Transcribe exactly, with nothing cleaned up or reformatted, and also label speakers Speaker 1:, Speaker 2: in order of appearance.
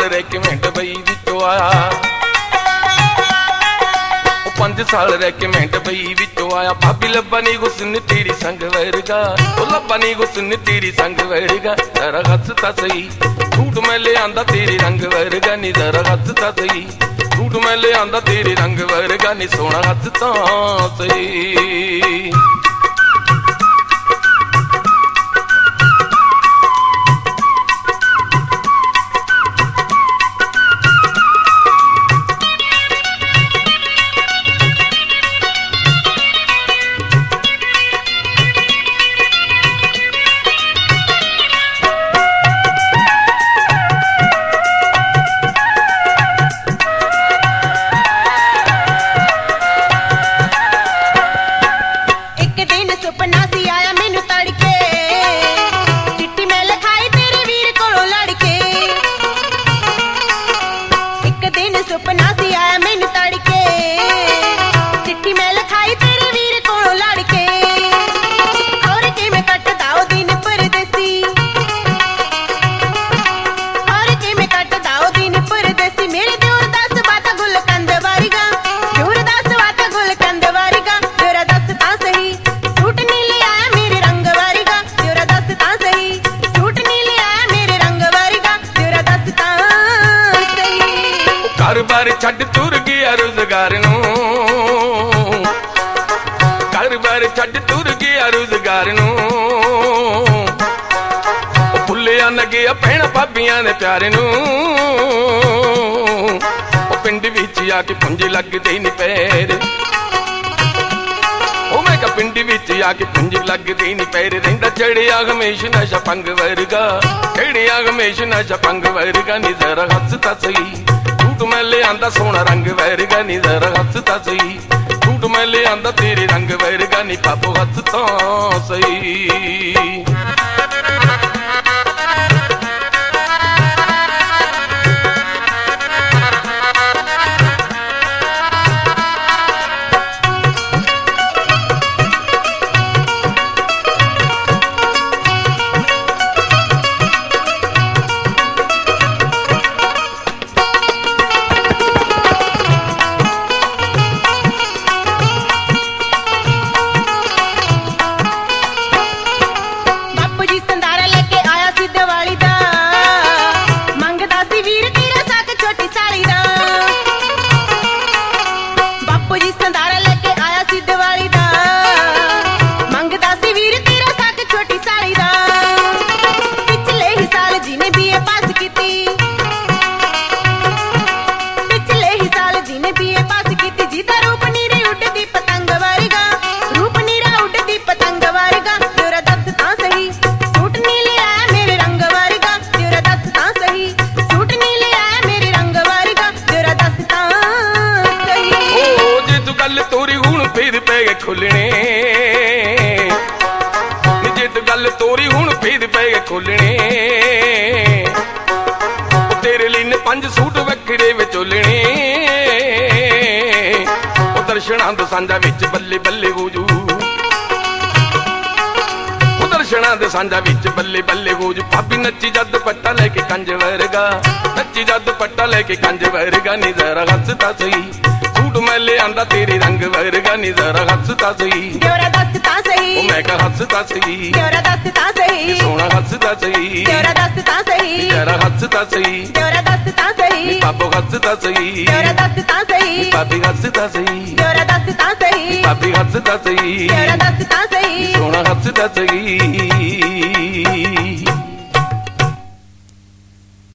Speaker 1: रह के मिंट बई विचों आया, पंज साल रह के मिंट बई विचों आया। भाभी लब्बा नी हुस्न तेरी संग वर्गा, ओ लब्बा नी हुस्न तेरी संग वर्गा। जरा हंसता सही सूट मैं ले आंदा तेरे रंग वर्गा नी, जरा हंसता सही सूट मैं ले आंदा तेरे रंग वर्गा नी, सोना हंसता सही। घर छड़ तुर गया रोजगार नूं, घर बार छड़ तुर गया रोजगार नूं। फुल्लिया न गया भैण भाबियां दे प्यारे नूं, पिंड विच आके पुंज लगदे नी पैर, ओ मैं कहा पिंड विच आके पुंज लगदे नी पैर। रहिंदा चढ़िया हमेश नशा पंग वर्गा, चढ़िया हमेश नशा पंग वर्गा नी, जरा हंसता सही सूट मैं ले आंदा सोना रंग वर्गा नी, जरा हंसता सही सूट मैं ले आंदा तेरे रंग वर्गा नी, पापो हंसता सही। खुलने जे तो गल तोरी हुण फेद पे खुलने, तेरे लिए ने पंज सूट वखरे विचोलने। दर्शना दे सांझा विच बल्ले बल्ले हो जू, दर्शना दे सांझा विच बल्ले बल्ले हो जू। भाभी नच्ची जद पट्टा लेके कंज वर्गा, नच्ची जद पट्टा लेके कंज वर्गा नी, जरा हंसता सही सूट मैं ले आंदा तेरे रंग वर्गा नी, जरा हंसता सही
Speaker 2: तेरा दसता सही।
Speaker 1: ओ मैं कहा हंसता सही
Speaker 2: तेरा दसता सही,
Speaker 1: सोना हंसता सही
Speaker 2: तेरा दसता सही,
Speaker 1: जरा हंसता सही
Speaker 2: तेरा दसता सही,
Speaker 1: पापो हंसता सही
Speaker 2: तेरा दसता सही,
Speaker 1: पापी हंसता सही
Speaker 2: तेरा दसता सही,
Speaker 1: पापी हंसता सही
Speaker 2: तेरा दसता सही,
Speaker 1: सोना हंसता सही।